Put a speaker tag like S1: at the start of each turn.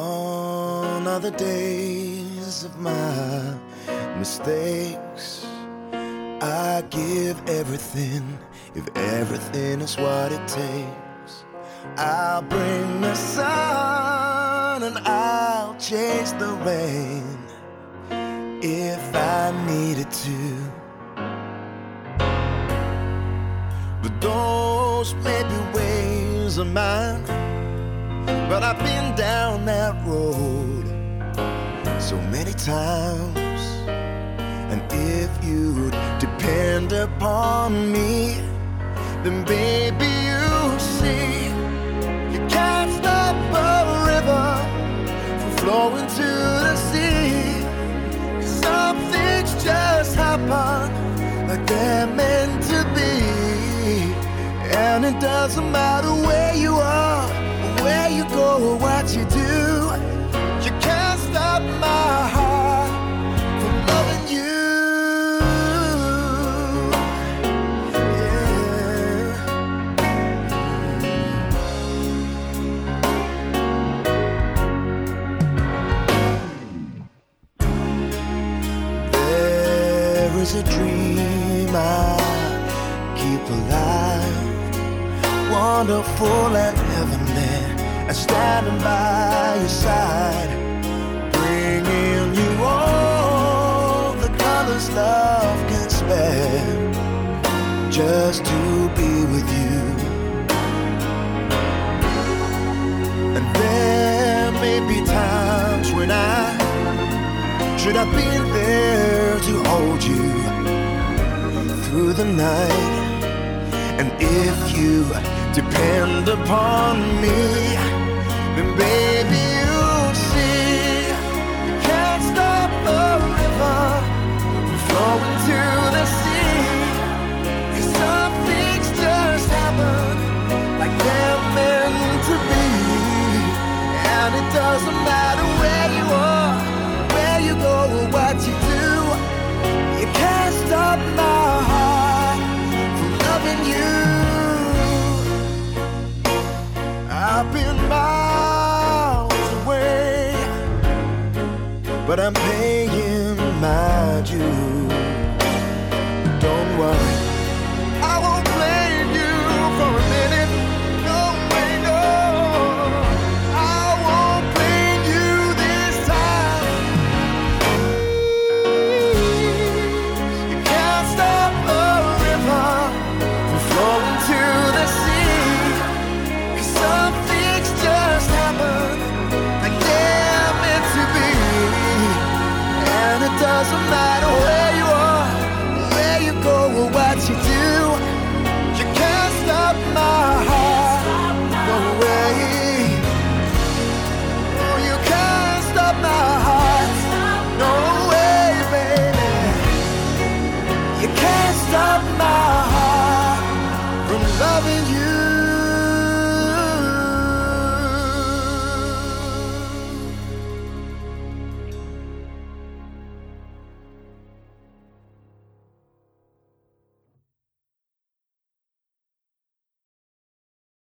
S1: Gone are the days of my mistakes. I give everything if everything is what it takes. I'll bring the sun and I'll chase the rain if I needed to. But those may be ways of mine, but I've been down that road so many times. And if you'd depend upon me, then baby you see, you can't stop a river from flowing to the sea. 'Cause some things just happen like they're meant to be. And it doesn't matter where you are, where you go, or what you do, you can't stop my heart from loving you. Yeah. There is a dream I keep alive, wonderful and heavenly, and standing by your side, bringing you all the colors love can spare, just to be with you. And there may be times when I should have been there to hold you through the night. And if you depend upon me, then baby you'll see, you can't stop the river from flowing to the sea. 'Cause some things just happen like they're meant to be. And it doesn't matter where you are, where you go, or what you do, you can't stop my heart from loving you. I've been miles away, but I'm paying my dues.